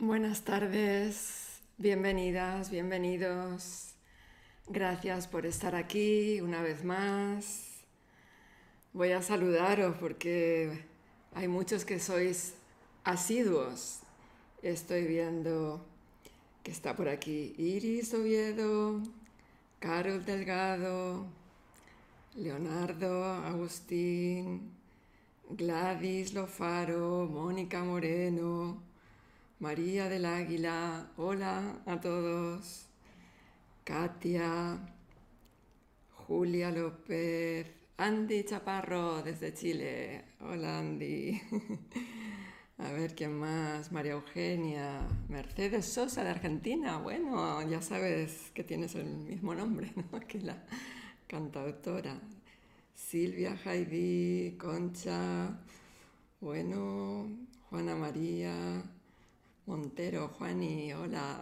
Buenas tardes, bienvenidas, bienvenidos. Gracias por estar aquí una vez más. Voy a saludaros porque hay muchos que sois asiduos. Estoy viendo que está por aquí Iris Oviedo, Carol Delgado, Leonardo, Agustín, Gladys Lofaro, Mónica Moreno, María del Águila, hola a todos. Katia, Julia López, Andy Chaparro desde Chile, hola Andy. A ver quién más, María Eugenia, Mercedes Sosa de Argentina, bueno, ya sabes que tienes el mismo nombre, ¿no? Que la cantautora. Silvia, Heidi, Concha, bueno, Juana María, Montero, Juani, hola.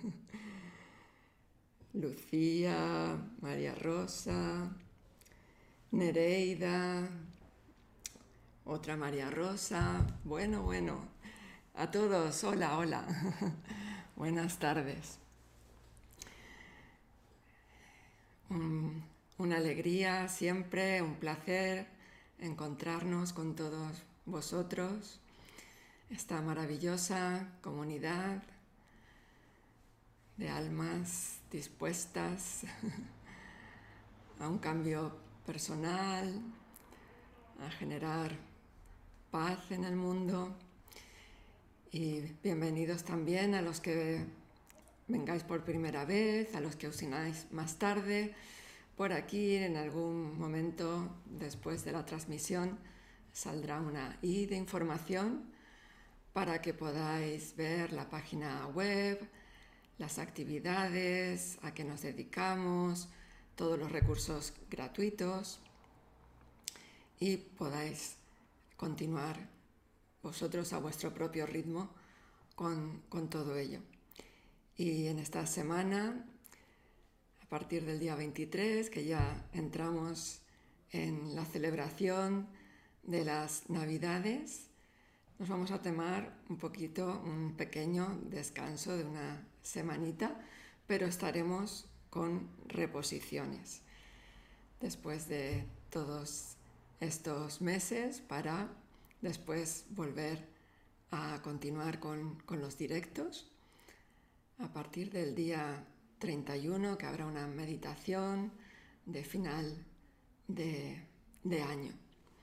Lucía, María Rosa, Nereida, otra María Rosa. Bueno, a todos, hola, hola. Buenas tardes. Una alegría siempre, un placer encontrarnos con todos vosotros, esta maravillosa comunidad de almas dispuestas a un cambio personal, a generar paz en el mundo. Y bienvenidos también a los que vengáis por primera vez, a los que os unáis más tarde. Por aquí, en algún momento después de la transmisión, saldrá una i de información para que podáis ver la página web, las actividades a que nos dedicamos, todos los recursos gratuitos y podáis continuar vosotros a vuestro propio ritmo con todo ello. Y en esta semana, a partir del día 23, que ya entramos en la celebración de las Navidades, nos vamos a tomar un pequeño descanso de una semanita, pero estaremos con reposiciones después de todos estos meses para después volver a continuar con los directos a partir del día 31, que habrá una meditación de final de año.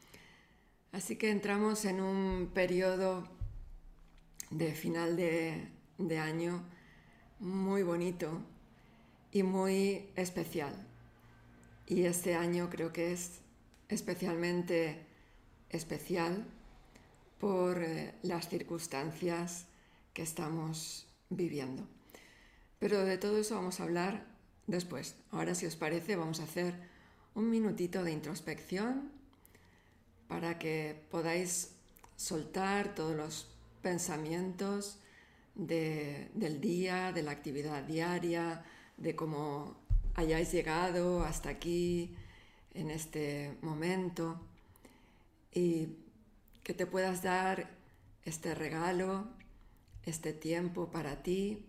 Así que entramos en un periodo de final de año muy bonito y muy especial. Y este año creo que es especialmente especial por las circunstancias que estamos viviendo. Pero de todo eso vamos a hablar después. Ahora, si os parece, vamos a hacer un minutito de introspección para que podáis soltar todos los pensamientos del día, de la actividad diaria, de cómo hayáis llegado hasta aquí en este momento y que te puedas dar este regalo, este tiempo para ti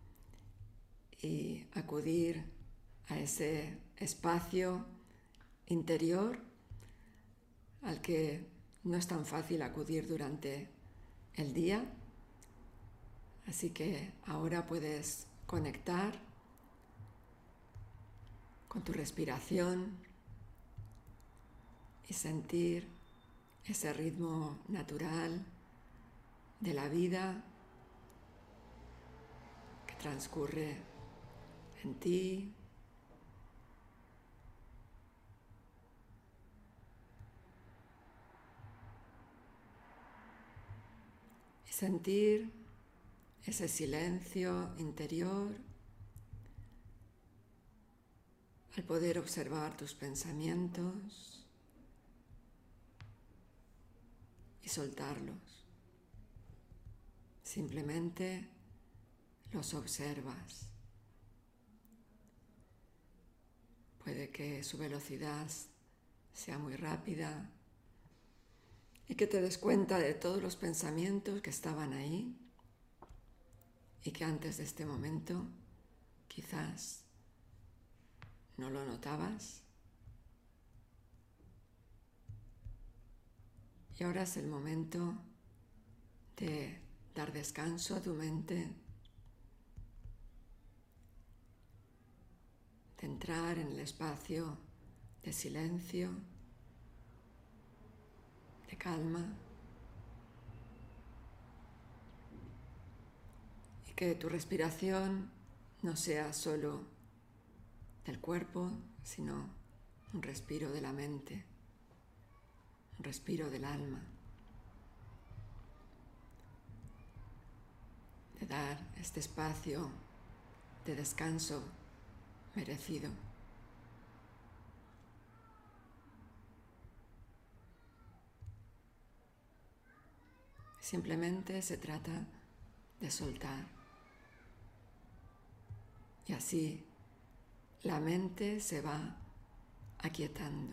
y acudir a ese espacio interior al que no es tan fácil acudir durante el día. Así que ahora puedes conectar con tu respiración y sentir ese ritmo natural de la vida que transcurre en ti. Y sentir ese silencio interior al poder observar tus pensamientos y soltarlos. Simplemente los observas. Puede que su velocidad sea muy rápida y que te des cuenta de todos los pensamientos que estaban ahí y que antes de este momento quizás no lo notabas. Y ahora es el momento de dar descanso a tu mente, de entrar en el espacio de silencio, de calma, y que tu respiración no sea solo del cuerpo, sino un respiro de la mente, un respiro del alma, de dar este espacio de descanso merecido. Simplemente se trata de soltar. Y así la mente se va aquietando.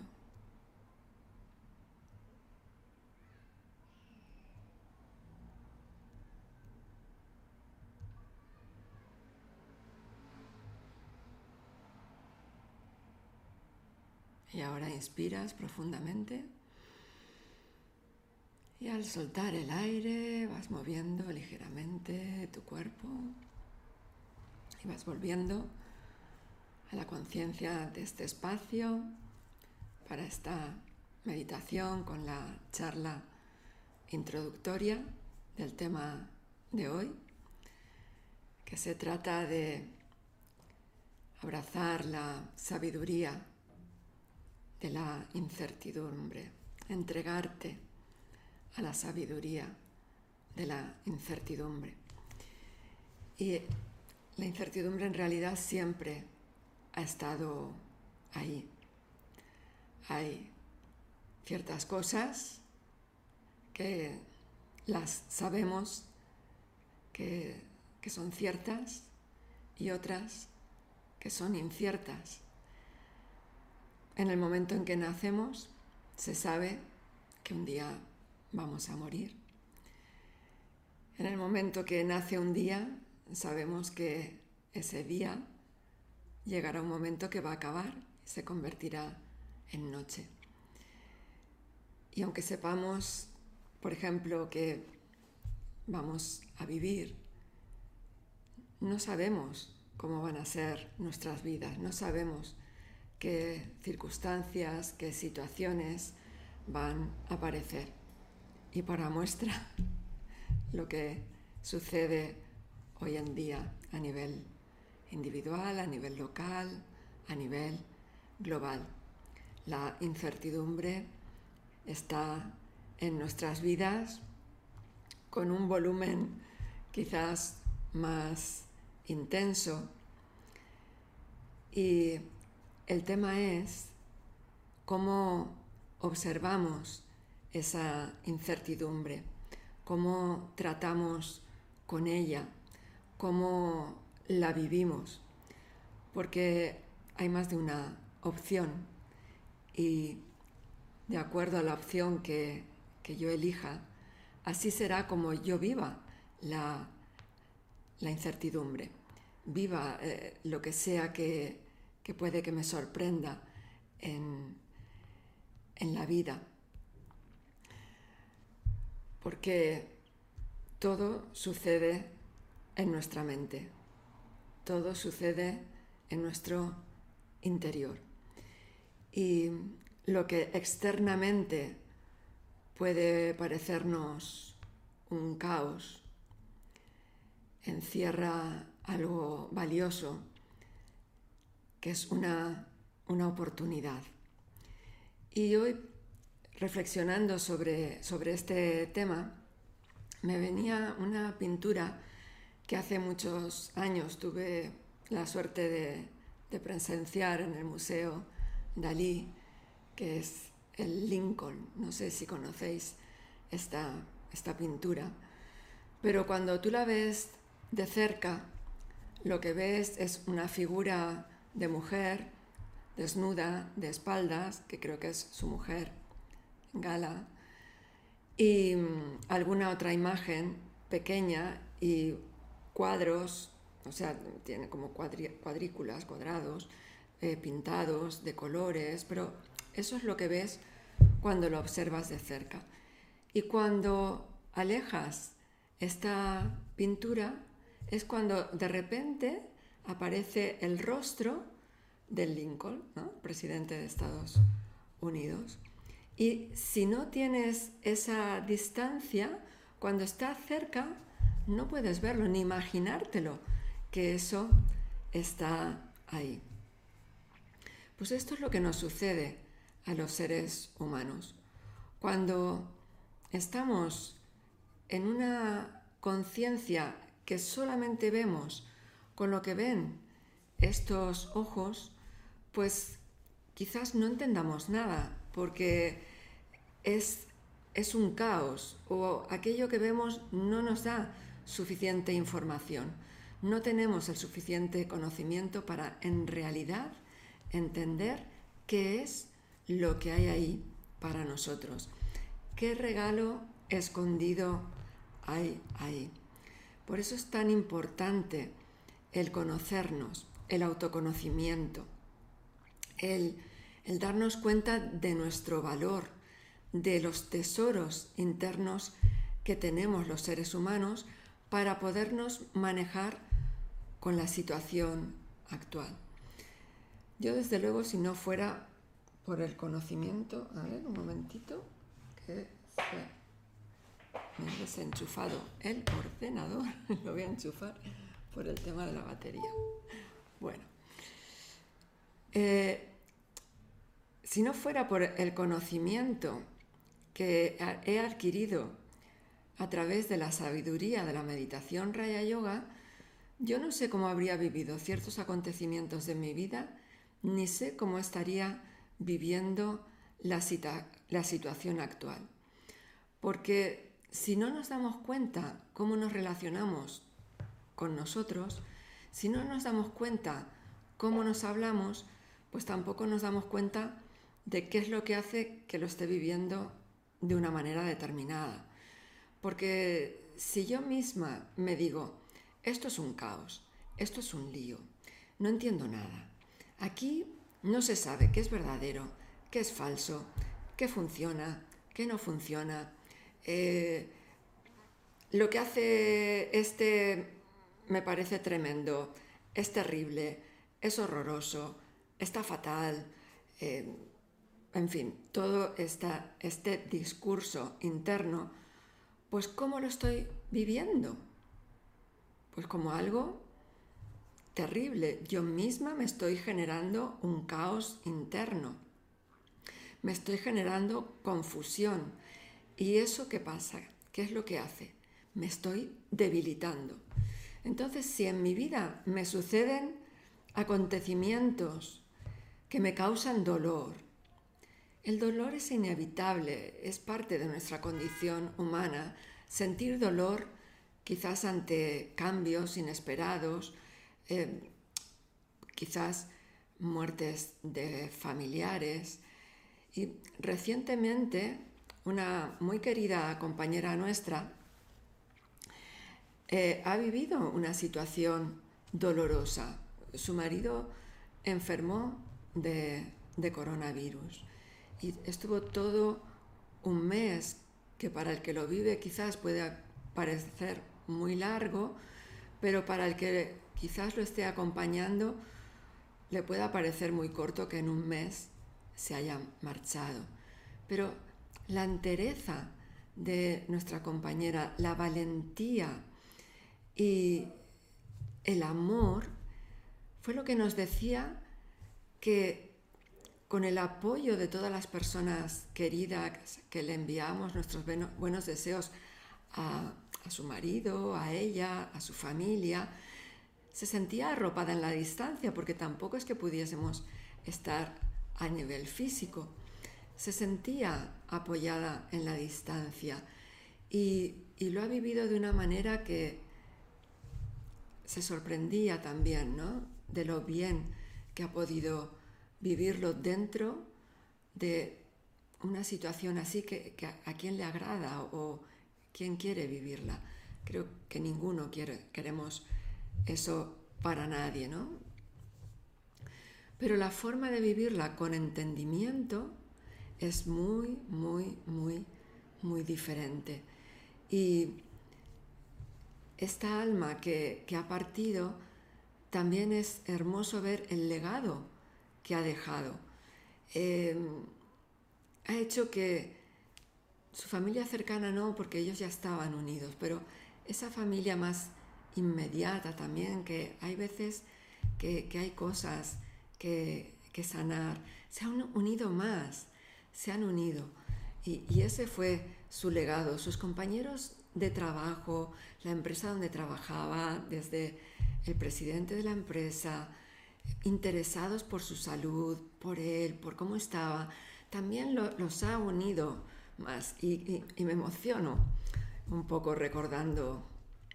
Y ahora inspiras profundamente y al soltar el aire vas moviendo ligeramente tu cuerpo y vas volviendo a la conciencia de este espacio para esta meditación con la charla introductoria del tema de hoy, que se trata de abrazar la sabiduría de la incertidumbre, entregarte a la sabiduría de la incertidumbre. Y la incertidumbre en realidad siempre ha estado ahí. Hay ciertas cosas que las sabemos que son ciertas y otras que son inciertas. En el momento en que nacemos, se sabe que un día vamos a morir. En el momento que nace un día, sabemos que ese día llegará un momento que va a acabar y se convertirá en noche. Y aunque sepamos, por ejemplo, que vamos a vivir, no sabemos cómo van a ser nuestras vidas, no sabemos qué circunstancias, qué situaciones van a aparecer. Y para muestra lo que sucede hoy en día a nivel individual, a nivel local, a nivel global. La incertidumbre está en nuestras vidas con un volumen quizás más intenso, y el tema es cómo observamos esa incertidumbre, cómo tratamos con ella, cómo la vivimos, porque hay más de una opción y de acuerdo a la opción que yo elija, así será como yo viva la incertidumbre, viva lo que sea que puede que me sorprenda en la vida. Porque todo sucede en nuestra mente, todo sucede en nuestro interior. Y lo que externamente puede parecernos un caos, encierra algo valioso, que es una oportunidad. Y hoy, reflexionando sobre este tema, me venía una pintura que hace muchos años tuve la suerte de presenciar en el Museo Dalí, que es el Lincoln. No sé si conocéis esta pintura, pero cuando tú la ves de cerca, lo que ves es una figura de mujer desnuda, de espaldas, que creo que es su mujer, Gala, y alguna otra imagen pequeña y cuadros, o sea, tiene como cuadrículas, cuadrados, pintados de colores, pero eso es lo que ves cuando lo observas de cerca. Y cuando alejas esta pintura es cuando de repente aparece el rostro del Lincoln, ¿no? Presidente de Estados Unidos. Y si no tienes esa distancia, cuando está cerca, no puedes verlo ni imaginártelo, que eso está ahí. Pues esto es lo que nos sucede a los seres humanos. Cuando estamos en una conciencia que solamente vemos con lo que ven estos ojos, pues quizás no entendamos nada, porque es un caos, o aquello que vemos no nos da suficiente información. No tenemos el suficiente conocimiento para en realidad entender qué es lo que hay ahí para nosotros. ¿Qué regalo escondido hay ahí? Por eso es tan importante el conocernos, el autoconocimiento, el darnos cuenta de nuestro valor, de los tesoros internos que tenemos los seres humanos para podernos manejar con la situación actual. Yo desde luego, si no fuera por el conocimiento, a ver, un momentito, que me he desenchufado el ordenador, lo voy a enchufar por el tema de la batería. Bueno, si no fuera por el conocimiento que he adquirido a través de la sabiduría de la meditación Raya Yoga, yo no sé cómo habría vivido ciertos acontecimientos de mi vida, ni sé cómo estaría viviendo la situación actual. Porque si no nos damos cuenta cómo nos relacionamos con nosotros, si no nos damos cuenta cómo nos hablamos, pues tampoco nos damos cuenta de qué es lo que hace que lo esté viviendo de una manera determinada. Porque si yo misma me digo, esto es un caos, esto es un lío, no entiendo nada, aquí no se sabe qué es verdadero, qué es falso, qué funciona, qué no funciona, lo que hace este me parece tremendo, es terrible, es horroroso, está fatal, en fin, todo este discurso interno, pues ¿cómo lo estoy viviendo? Pues como algo terrible. Yo misma me estoy generando un caos interno. Me estoy generando confusión. ¿Y eso qué pasa? ¿Qué es lo que hace? Me estoy debilitando. Entonces, si en mi vida me suceden acontecimientos que me causan dolor, el dolor es inevitable, es parte de nuestra condición humana. Sentir dolor quizás ante cambios inesperados, quizás muertes de familiares. Y recientemente una muy querida compañera nuestra ha vivido una situación dolorosa. Su marido enfermó de coronavirus y estuvo todo un mes, que para el que lo vive quizás puede parecer muy largo, pero para el que quizás lo esté acompañando le pueda parecer muy corto que en un mes se haya marchado. Pero la entereza de nuestra compañera, la valentía y el amor fue lo que nos decía que con el apoyo de todas las personas queridas que le enviamos nuestros buenos deseos a su marido, a ella, a su familia, se sentía arropada en la distancia, porque tampoco es que pudiésemos estar a nivel físico. Se sentía apoyada en la distancia y lo ha vivido de una manera que se sorprendía también, ¿no?, de lo bien que ha podido vivirlo dentro de una situación así que a quién le agrada o quién quiere vivirla. Creo que ninguno queremos eso para nadie, ¿no? Pero la forma de vivirla con entendimiento es muy, muy, muy, muy diferente. Y esta alma que ha partido, también es hermoso ver el legado que ha dejado. Ha hecho que su familia cercana no, porque ellos ya estaban unidos, pero esa familia más inmediata también, que hay veces que hay cosas que sanar, se han unido más, se han unido. Y ese fue su legado. Sus compañeros de trabajo, la empresa donde trabajaba, desde el presidente de la empresa, interesados por su salud, por él, por cómo estaba, también los ha unido más. Y me emociono un poco recordando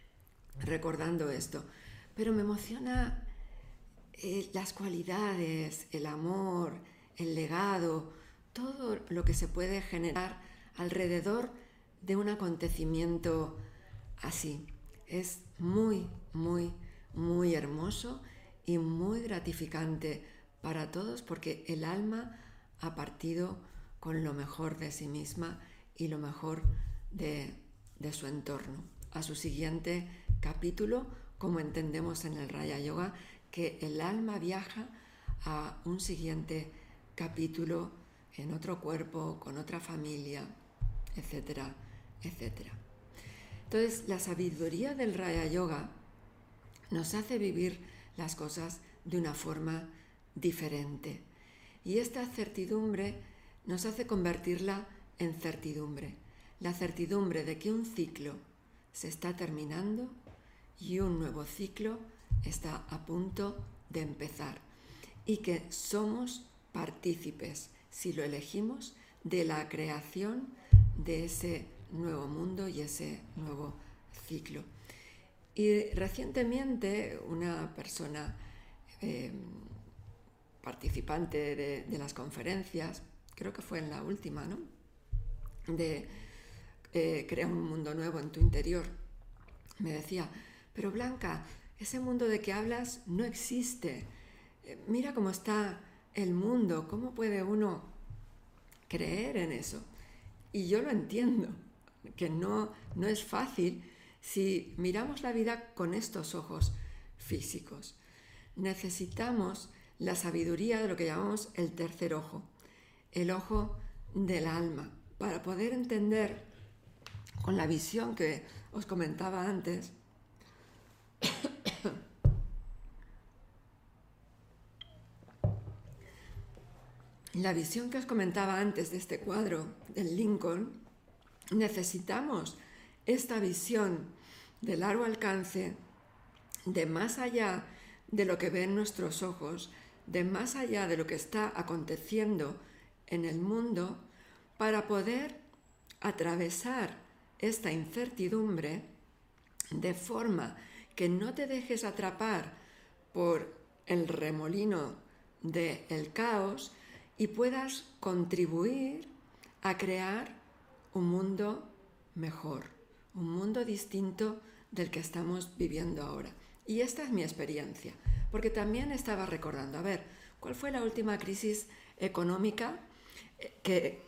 esto. Pero me emociona las cualidades, el amor, el legado, todo lo que se puede generar alrededor de un acontecimiento así. Es muy, muy, muy hermoso y muy gratificante para todos, porque el alma ha partido con lo mejor de sí misma y lo mejor de su entorno. A su siguiente capítulo, como entendemos en el Raya Yoga, que el alma viaja a un siguiente capítulo en otro cuerpo, con otra familia, etcétera, etcétera. Entonces, la sabiduría del Raya Yoga nos hace vivir las cosas de una forma diferente. Y esta certidumbre nos hace convertirla en certidumbre. La certidumbre de que un ciclo se está terminando y un nuevo ciclo está a punto de empezar. Y que somos partícipes, si lo elegimos, de la creación de ese nuevo mundo y ese nuevo ciclo. Y recientemente una persona participante de las conferencias, creo que fue en la última, ¿no?, de Crea un mundo nuevo en tu interior, me decía, pero Blanca, ese mundo de que hablas no existe. Mira cómo está el mundo, ¿cómo puede uno creer en eso? Y yo lo entiendo, que no es fácil si miramos la vida con estos ojos físicos. Necesitamos la sabiduría de lo que llamamos el tercer ojo, el ojo del alma, para poder entender con la visión que os comentaba antes, la visión que os comentaba antes de este cuadro del Lincoln. Necesitamos esta visión de largo alcance, de más allá de lo que ven nuestros ojos, de más allá de lo que está aconteciendo en el mundo, para poder atravesar esta incertidumbre de forma que no te dejes atrapar por el remolino del caos y puedas contribuir a crear un mundo mejor, un mundo distinto del que estamos viviendo ahora. Y esta es mi experiencia, porque también estaba recordando, a ver, ¿cuál fue la última crisis económica que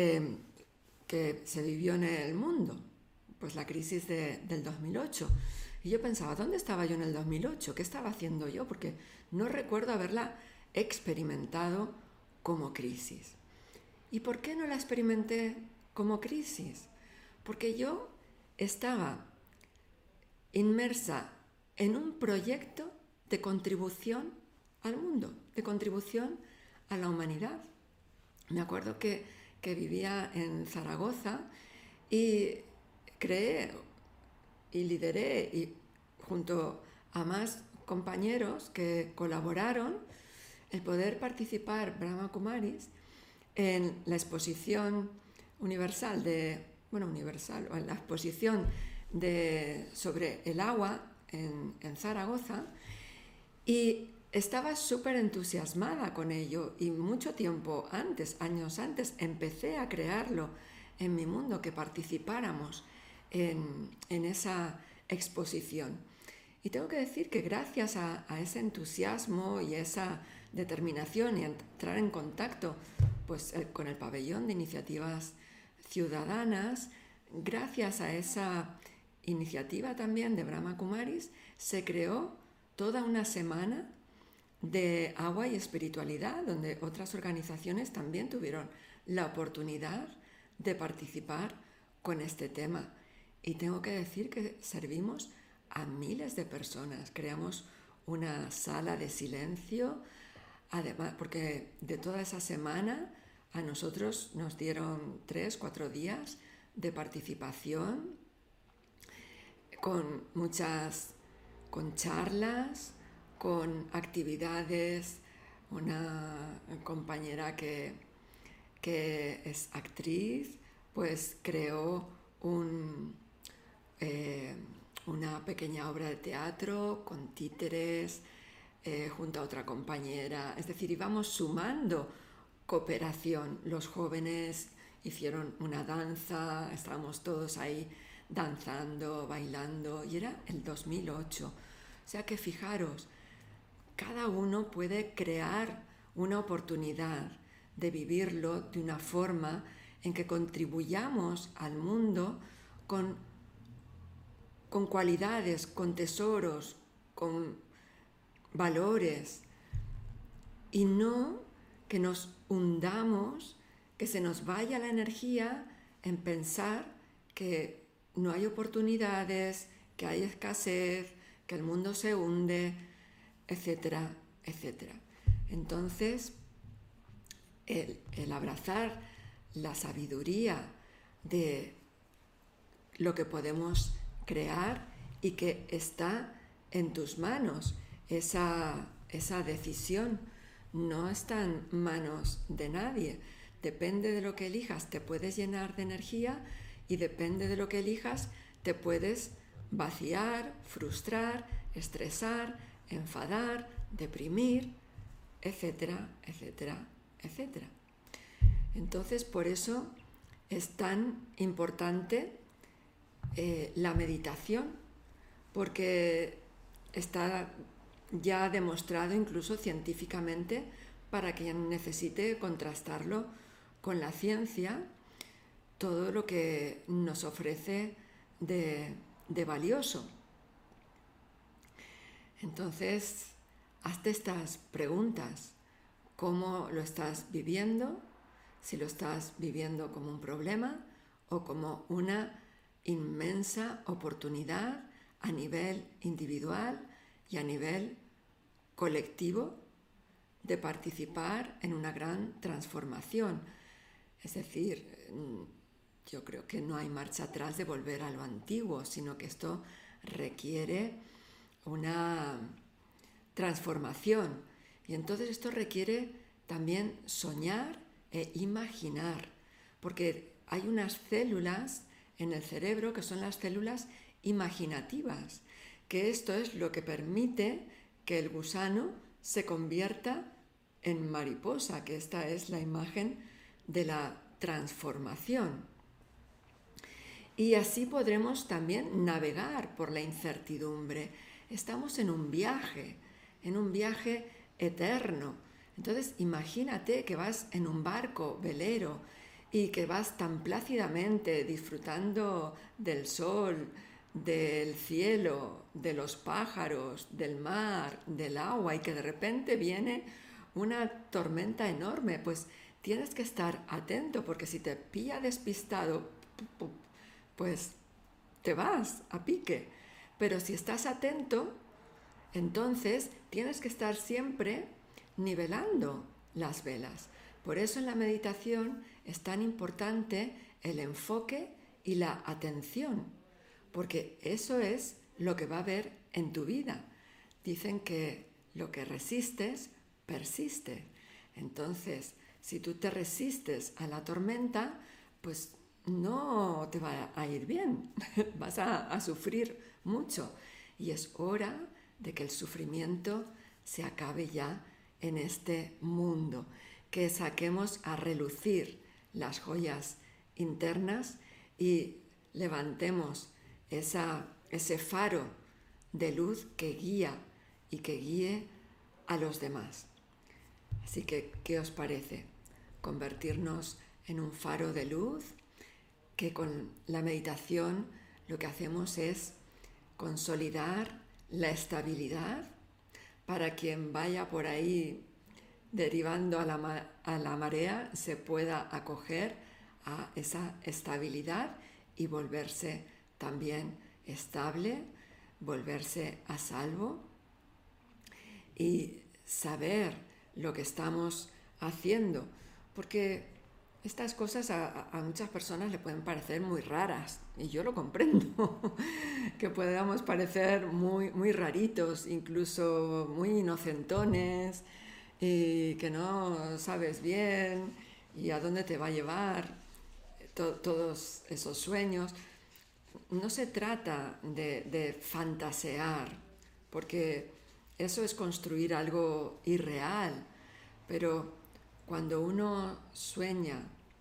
se vivió en el mundo? Pues la crisis del 2008. Y yo pensaba, ¿dónde estaba yo en el 2008? ¿Qué estaba haciendo yo? Porque no recuerdo haberla experimentado como crisis. ¿Y por qué no la experimenté como crisis? Porque yo estaba inmersa en un proyecto de contribución al mundo, de contribución a la humanidad. Me acuerdo que vivía en Zaragoza y creé y lideré, y junto a más compañeros que colaboraron, el poder participar Brahma Kumaris en la exposición universal o en la exposición sobre el agua en Zaragoza, y estaba súper entusiasmada con ello, y mucho tiempo antes, años antes, empecé a crearlo en mi mundo, que participáramos en esa exposición. Y tengo que decir que gracias a ese entusiasmo y esa determinación y entrar en contacto pues, con el pabellón de iniciativas ciudadanas, gracias a esa iniciativa también de Brahma Kumaris, se creó toda una semana de agua y espiritualidad, donde otras organizaciones también tuvieron la oportunidad de participar con este tema. Y tengo que decir que servimos a miles de personas. Creamos una sala de silencio, además, porque de toda esa semana a nosotros nos dieron 3-4 días de participación con charlas, con actividades. Una compañera que es actriz, pues creó una pequeña obra de teatro con títeres junto a otra compañera. Es decir, íbamos sumando cooperación. Los jóvenes hicieron una danza, estábamos todos ahí danzando, bailando, y era el 2008. O sea que fijaros, cada uno puede crear una oportunidad de vivirlo de una forma en que contribuyamos al mundo con cualidades, con tesoros, con valores, y no que nos hundamos, que se nos vaya la energía en pensar que no hay oportunidades, que hay escasez, que el mundo se hunde, etcétera, etcétera. Entonces, el abrazar la sabiduría de lo que podemos crear y que está en tus manos, esa decisión no está en manos de nadie. Depende de lo que elijas, te puedes llenar de energía, y depende de lo que elijas, te puedes vaciar, frustrar, estresar, enfadar, deprimir, etcétera, etcétera, etcétera. Entonces, por eso es tan importante la meditación, porque está ya demostrado incluso científicamente, para quien necesite contrastarlo con la ciencia, todo lo que nos ofrece de valioso. Entonces, hazte estas preguntas. ¿Cómo lo estás viviendo? Si lo estás viviendo como un problema o como una inmensa oportunidad a nivel individual y a nivel colectivo de participar en una gran transformación. Es decir, yo creo que no hay marcha atrás de volver a lo antiguo, sino que esto requiere una transformación. Y entonces esto requiere también soñar e imaginar, porque hay unas células en el cerebro que son las células imaginativas, que esto es lo que permite que el gusano se convierta en mariposa, que esta es la imagen de la transformación. Y así podremos también navegar por la incertidumbre. Estamos en un viaje eterno. Entonces imagínate que vas en un barco velero y que vas tan plácidamente disfrutando del sol, del cielo, de los pájaros, del mar, del agua, y que de repente viene una tormenta enorme. Pues tienes que estar atento, porque si te pilla despistado, pues te vas a pique. Pero si estás atento, entonces tienes que estar siempre nivelando las velas. Por eso en la meditación es tan importante el enfoque y la atención, porque eso es lo que va a haber en tu vida. Dicen que lo que resistes, persiste. Entonces, si tú te resistes a la tormenta, pues no te va a ir bien, vas a sufrir mucho. Y es hora de que el sufrimiento se acabe ya en este mundo, que saquemos a relucir las joyas internas y levantemos esa ese faro de luz que guía y que guíe a los demás. Así que, ¿qué os parece? Convertirnos en un faro de luz, que con la meditación lo que hacemos es consolidar la estabilidad para quien vaya por ahí derivando a la marea se pueda acoger a esa estabilidad y volverse también estable, volverse a salvo y saber lo que estamos haciendo, porque estas cosas a muchas personas le pueden parecer muy raras y yo lo comprendo, que podamos parecer muy raritos, incluso muy inocentones y que no sabes bien y a dónde te va a llevar todos esos sueños. No se trata de fantasear, porque eso es construir algo irreal, pero cuando uno sueña,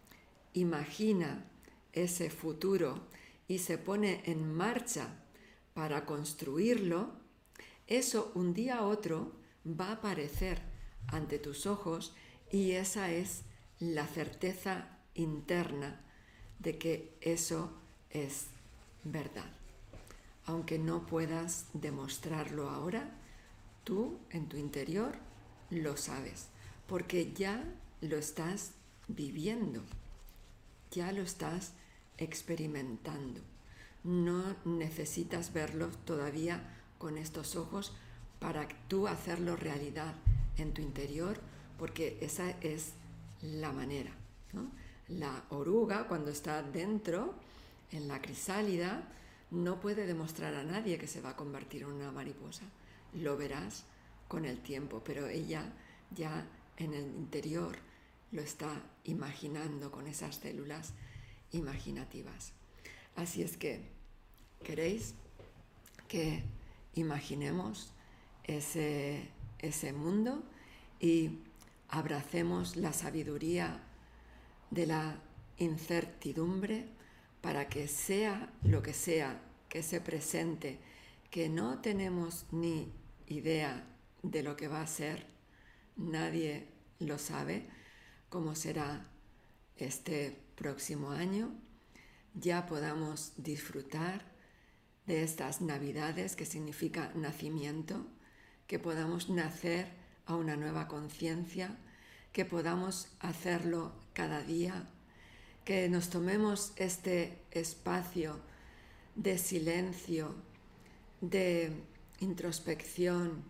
imagina ese futuro y se pone en marcha para construirlo, eso un día a otro va a aparecer ante tus ojos y esa es la certeza interna de que eso es verdad. Aunque no puedas demostrarlo ahora, tú en tu interior lo sabes, porque ya lo estás viviendo, ya lo estás experimentando. No necesitas verlo todavía con estos ojos para tú hacerlo realidad en tu interior, porque esa es la manera, ¿no? La oruga, cuando está dentro, en la crisálida, no puede demostrar a nadie que se va a convertir en una mariposa. Lo verás con el tiempo, pero ella ya en el interior lo está imaginando con esas células imaginativas. Así es que, ¿queréis que imaginemos ese mundo y abracemos la sabiduría de la incertidumbre para que sea lo que sea que se presente, que no tenemos ni idea de lo que va a ser, nadie lo sabe, cómo será este próximo año, ya podamos disfrutar de estas Navidades, que significa nacimiento, que podamos nacer a una nueva conciencia, que podamos hacerlo cada día, que nos tomemos este espacio de silencio, de introspección,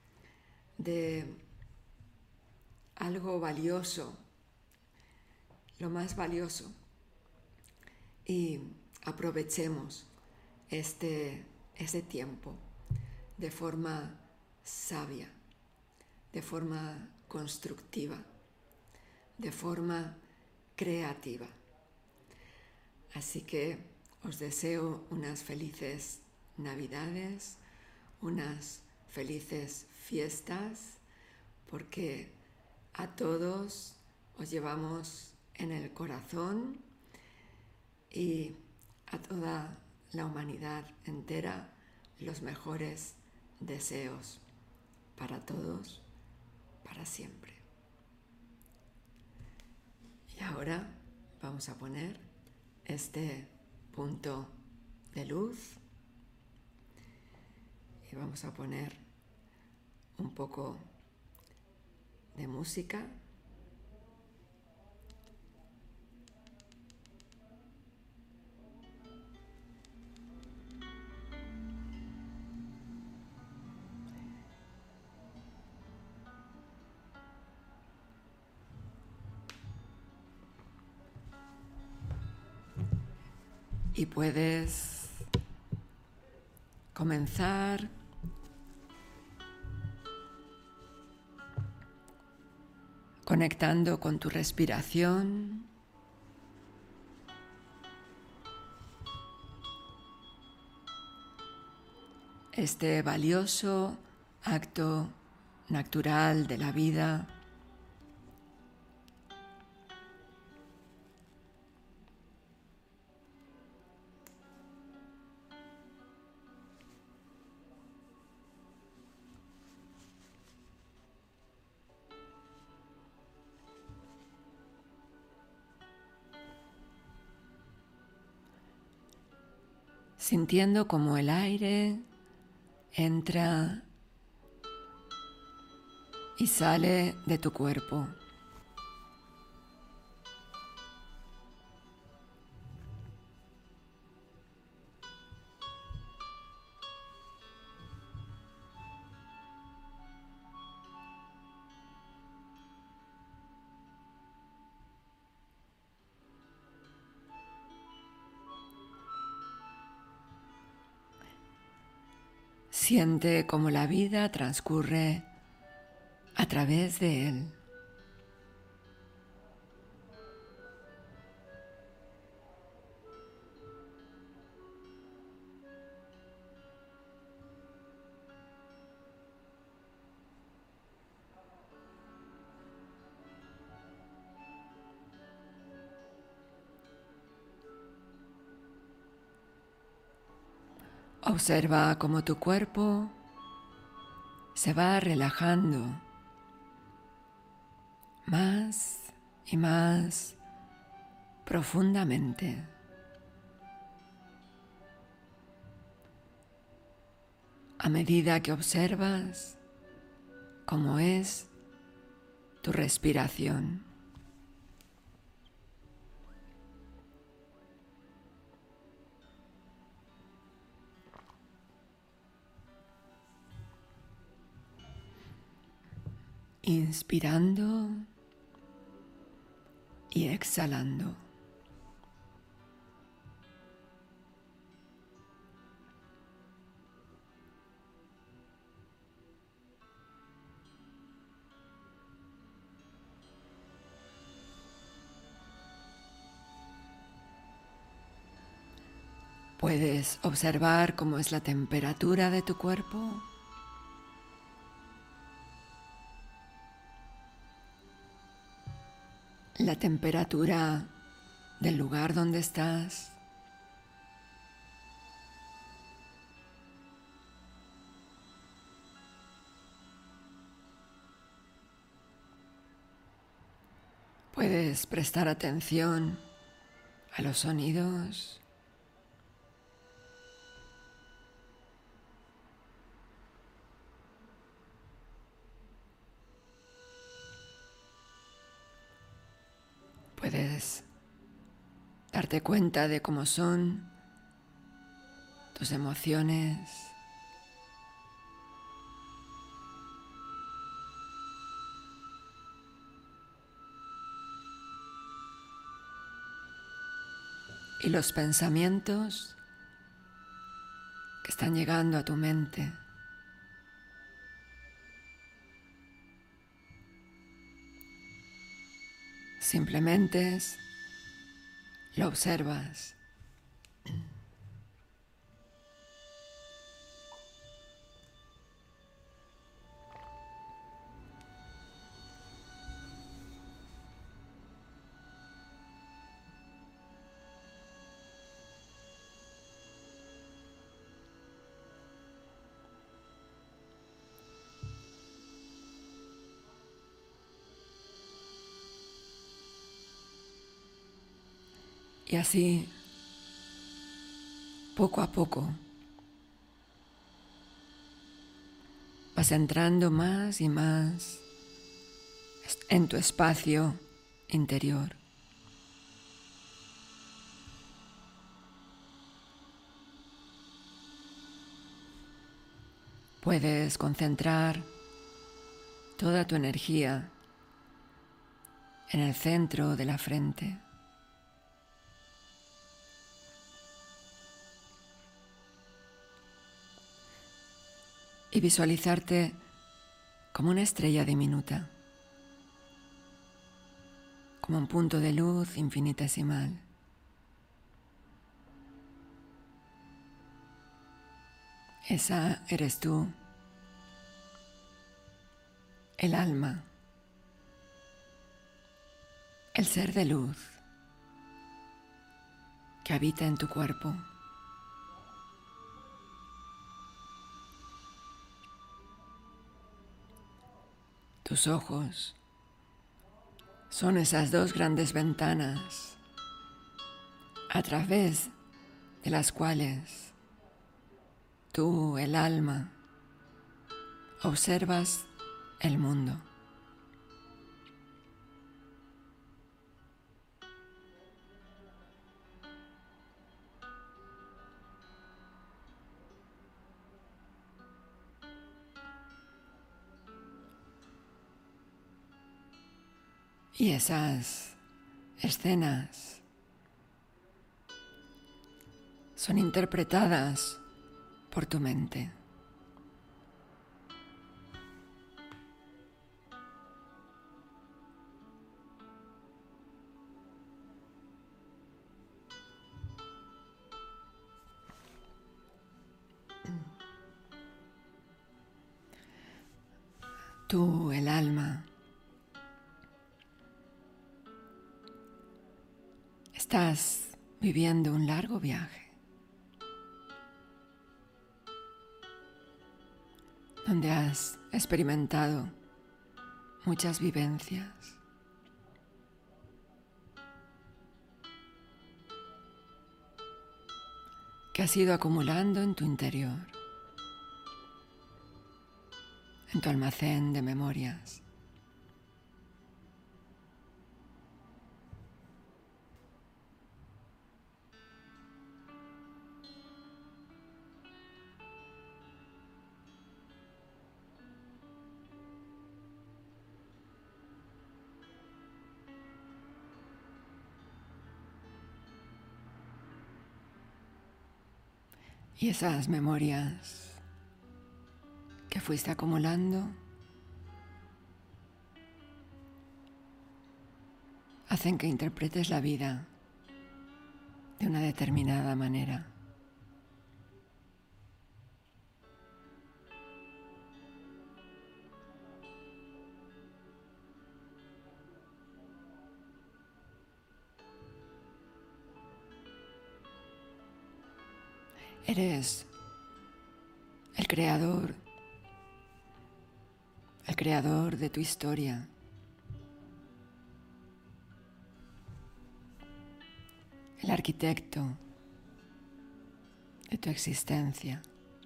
de algo valioso, lo más valioso, y aprovechemos ese tiempo de forma sabia, de forma constructiva, de forma creativa. Así que os deseo unas felices Navidades, unas felices fiestas, porque a todos os llevamos en el corazón y a toda la humanidad entera los mejores deseos para todos, para siempre. Y ahora vamos a poner este punto de luz y vamos a poner un poco de música. Y puedes comenzar conectando con tu respiración, este valioso acto natural de la vida. sintiendo como el aire entra y sale de tu cuerpo. Siente cómo la vida transcurre a través de él. Observa cómo tu cuerpo se va relajando más y más profundamente. A medida que observas cómo es tu respiración. Inspirando y exhalando. Puedes observar cómo es la temperatura de tu cuerpo. La temperatura del lugar donde estás. Puedes prestar atención a los sonidos. Puedes darte cuenta de cómo son tus emociones. Y los pensamientos que están llegando a tu mente. Simplemente lo observas. Y así, poco a poco, vas entrando más y más en tu espacio interior. Puedes concentrar toda tu energía en el centro de la frente. Y visualizarte como una estrella diminuta, como un punto de luz infinitesimal. Esa eres tú, el alma, el ser de luz que habita en tu cuerpo. Tus ojos son esas dos grandes ventanas a través de las cuales Tú, el alma, observas el mundo. Y esas escenas son interpretadas por tu mente. Tú, el alma, estás viviendo un largo viaje donde has experimentado muchas vivencias que has ido acumulando en tu interior, en tu almacén de memorias. Y esas memorias que fuiste acumulando hacen que interpretes la vida de una determinada manera. Eres el creador de tu historia. El arquitecto de tu existencia.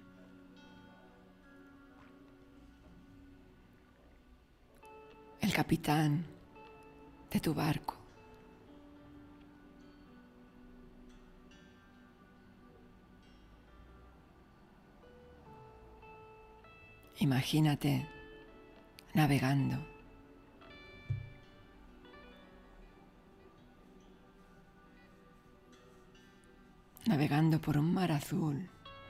El capitán de tu barco. Imagínate navegando. Navegando por un mar azul.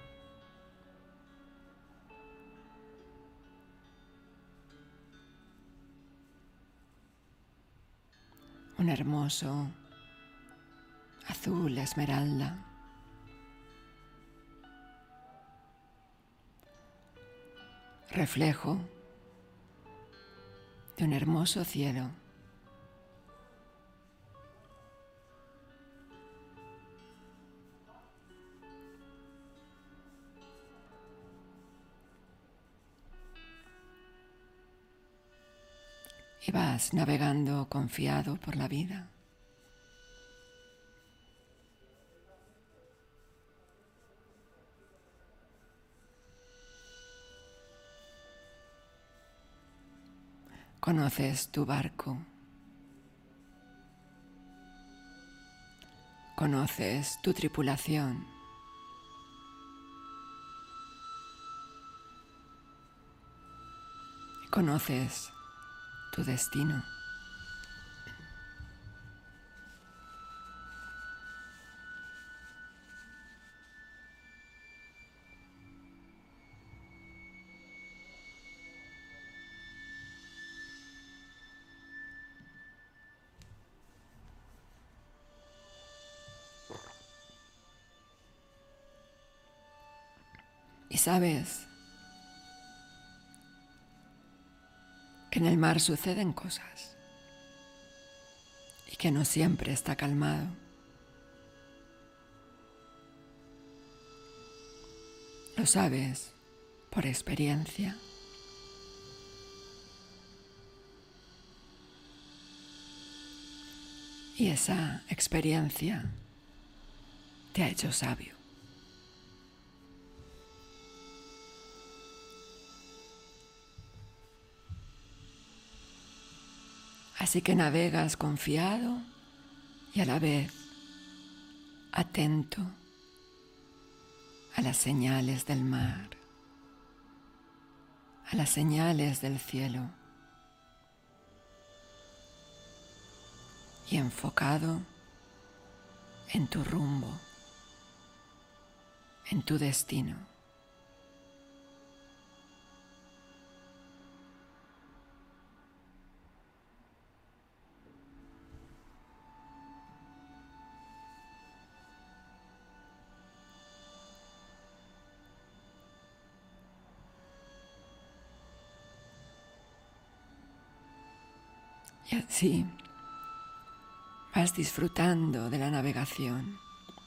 Un hermoso azul esmeralda. Reflejo de un hermoso cielo. Y vas navegando confiado por la vida. Conoces tu barco. Conoces tu tripulación. Conoces tu destino. Y sabes que en el mar suceden cosas y que no siempre está calmado. Lo sabes por experiencia. Y esa experiencia te ha hecho sabio. Así que navegas confiado y a la vez atento a las señales del mar, a las señales del cielo y enfocado en tu rumbo, en tu destino. Y así vas disfrutando de la navegación.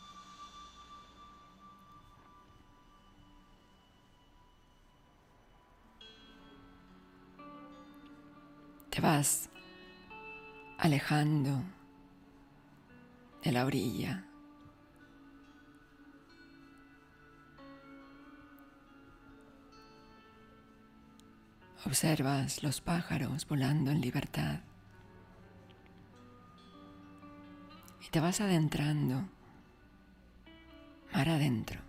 Te vas alejando de la orilla. Observas los pájaros volando en libertad. Y te vas adentrando mar adentro.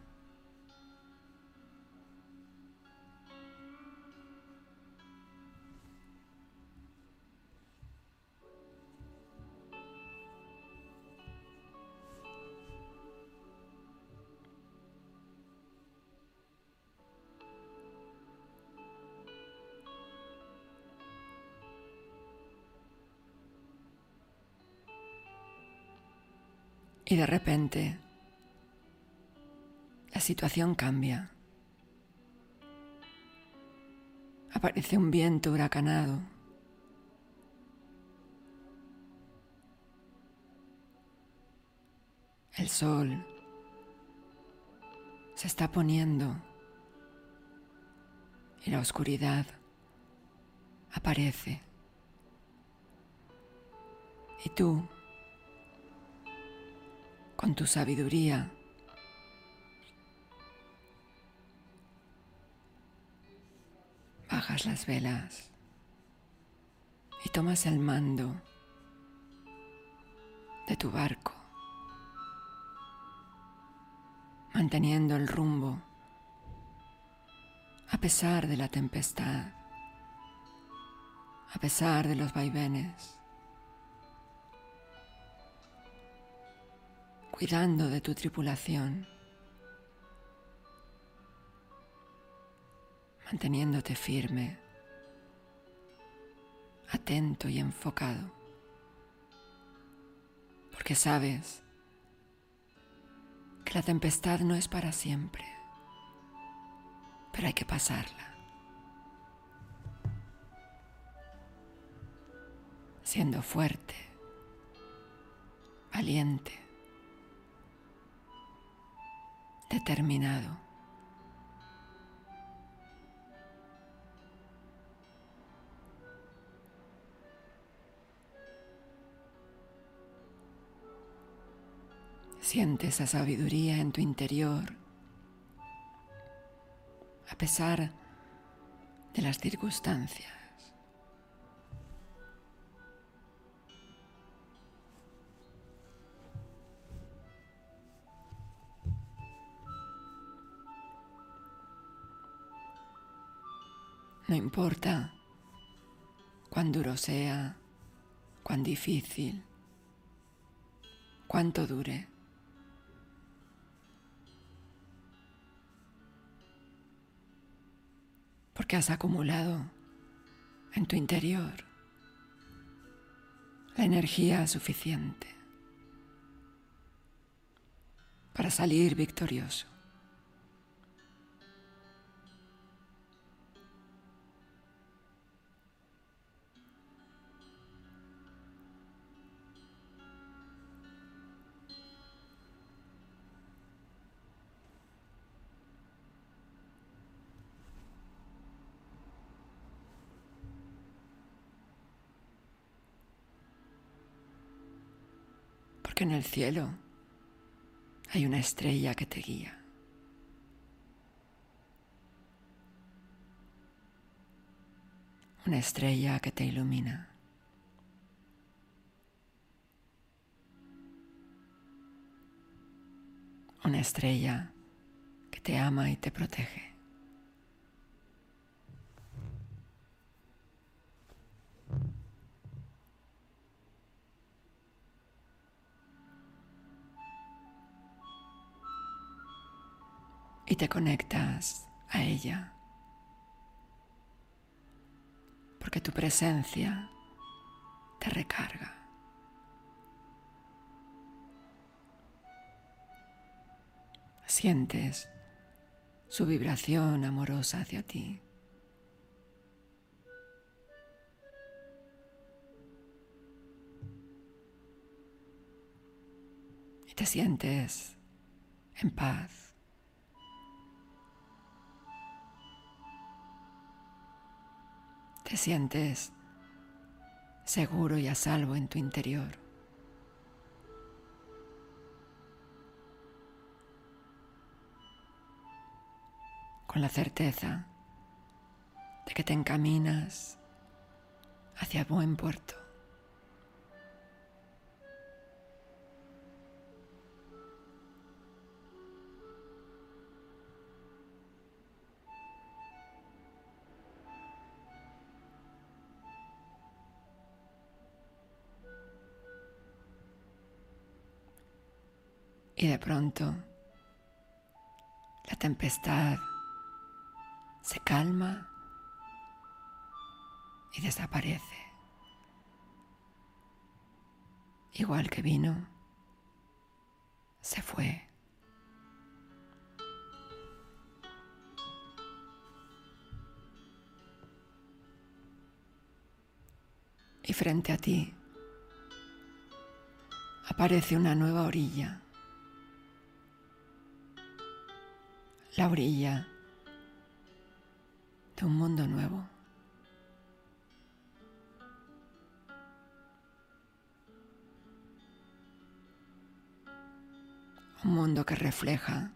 Y de repente la situación cambia. Aparece un viento huracanado. El sol se está poniendo y la oscuridad aparece. Y tú, con tu sabiduría, bajas las velas y tomas el mando de tu barco, manteniendo el rumbo a pesar de la tempestad, a pesar de los vaivenes, cuidando de tu tripulación, manteniéndote firme, atento y enfocado, porque sabes que la tempestad no es para siempre, pero hay que pasarla, siendo fuerte, valiente, determinado. Siente esa sabiduría en tu interior, a pesar de las circunstancias. No importa cuán duro sea, cuán difícil, cuánto dure. Porque has acumulado en tu interior la energía suficiente para salir victorioso. Porque en el cielo hay una estrella que te guía. Una estrella que te ilumina. una estrella que te ama y te protege. Y te conectas a ella, porque tu presencia te recarga. Sientes su vibración amorosa hacia ti. Y te sientes en paz. Te sientes seguro y a salvo en tu interior. Con la certeza de que te encaminas hacia buen puerto. Y de pronto la tempestad se calma y desaparece. Igual que vino, se fue. Y frente a ti aparece una nueva orilla. La orilla de un mundo nuevo. Un mundo que refleja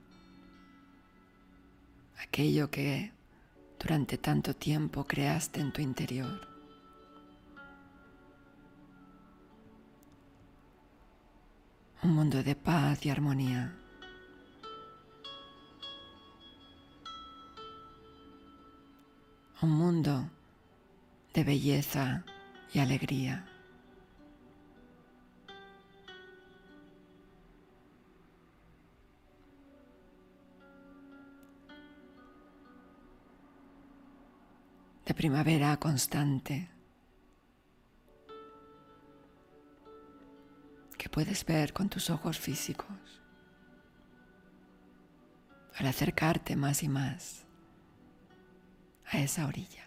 aquello que durante tanto tiempo creaste en tu interior. Un mundo de paz y armonía. Un mundo de belleza y alegría. De primavera constante que puedes ver con tus ojos físicos al acercarte más y más a esa orilla.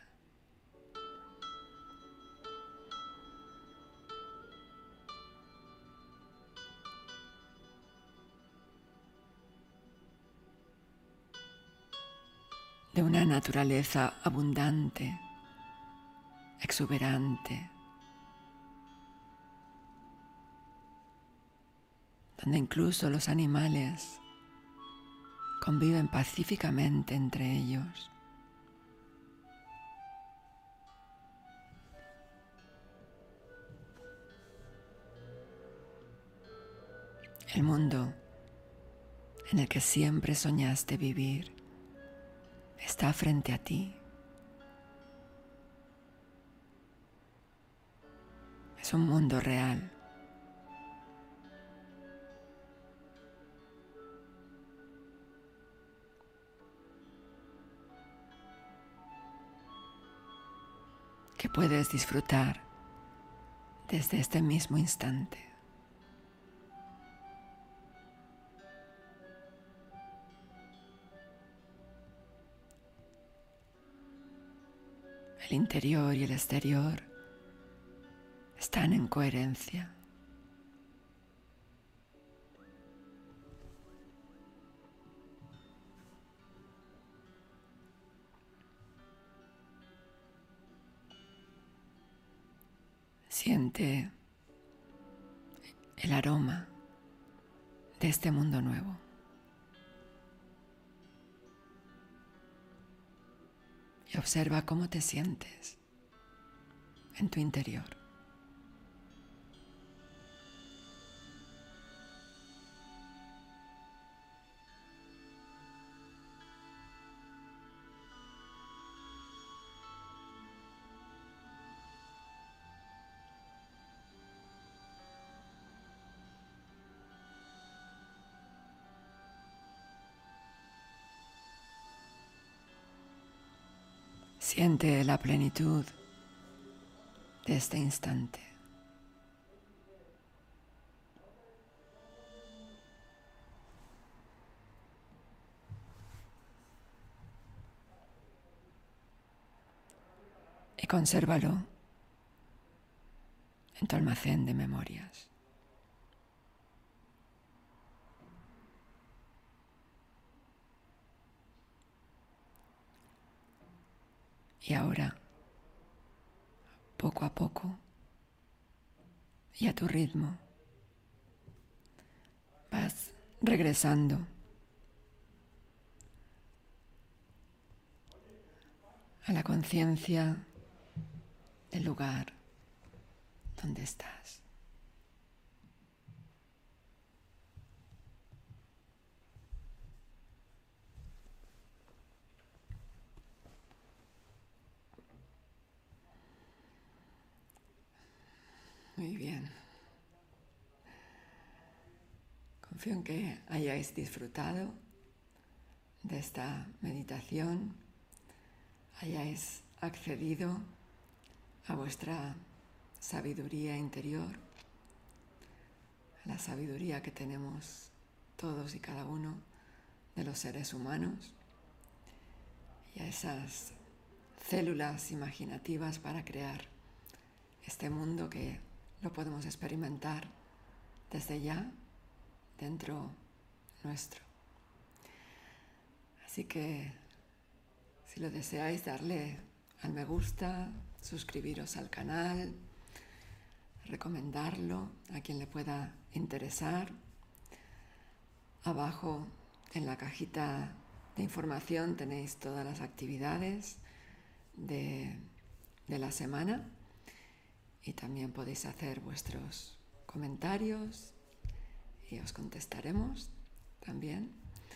De una naturaleza abundante, exuberante, donde incluso los animales conviven pacíficamente entre ellos. El mundo en el que siempre soñaste vivir está frente a ti. Es un mundo real. Que puedes disfrutar desde este mismo instante. El interior y el exterior están en coherencia. Siente el aroma de este mundo nuevo. Y observa cómo te sientes en tu interior. Siente la plenitud de este instante. Y consérvalo en tu almacén de memorias. Y ahora, poco a poco y a tu ritmo, vas regresando a la conciencia del lugar donde estás. Muy bien. Confío en que hayáis disfrutado de esta meditación, hayáis accedido a vuestra sabiduría interior, a la sabiduría que tenemos todos y cada uno de los seres humanos y a esas células imaginativas para crear este mundo que lo podemos experimentar desde ya dentro nuestro. Así que si lo deseáis, darle al me gusta, suscribiros al canal, recomendarlo a quien le pueda interesar. Abajo en la cajita de información tenéis todas las actividades de la semana y también podéis hacer vuestros comentarios y os contestaremos también,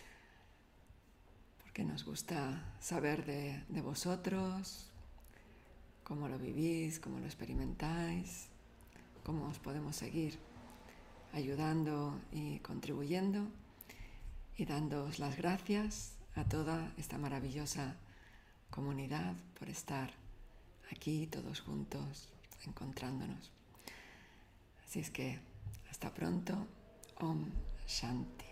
porque nos gusta saber de vosotros, cómo lo vivís, cómo lo experimentáis, cómo os podemos seguir ayudando y contribuyendo, y dándoos las gracias a toda esta maravillosa comunidad por estar aquí todos juntos encontrándonos. Así es que hasta pronto. Om Shanti.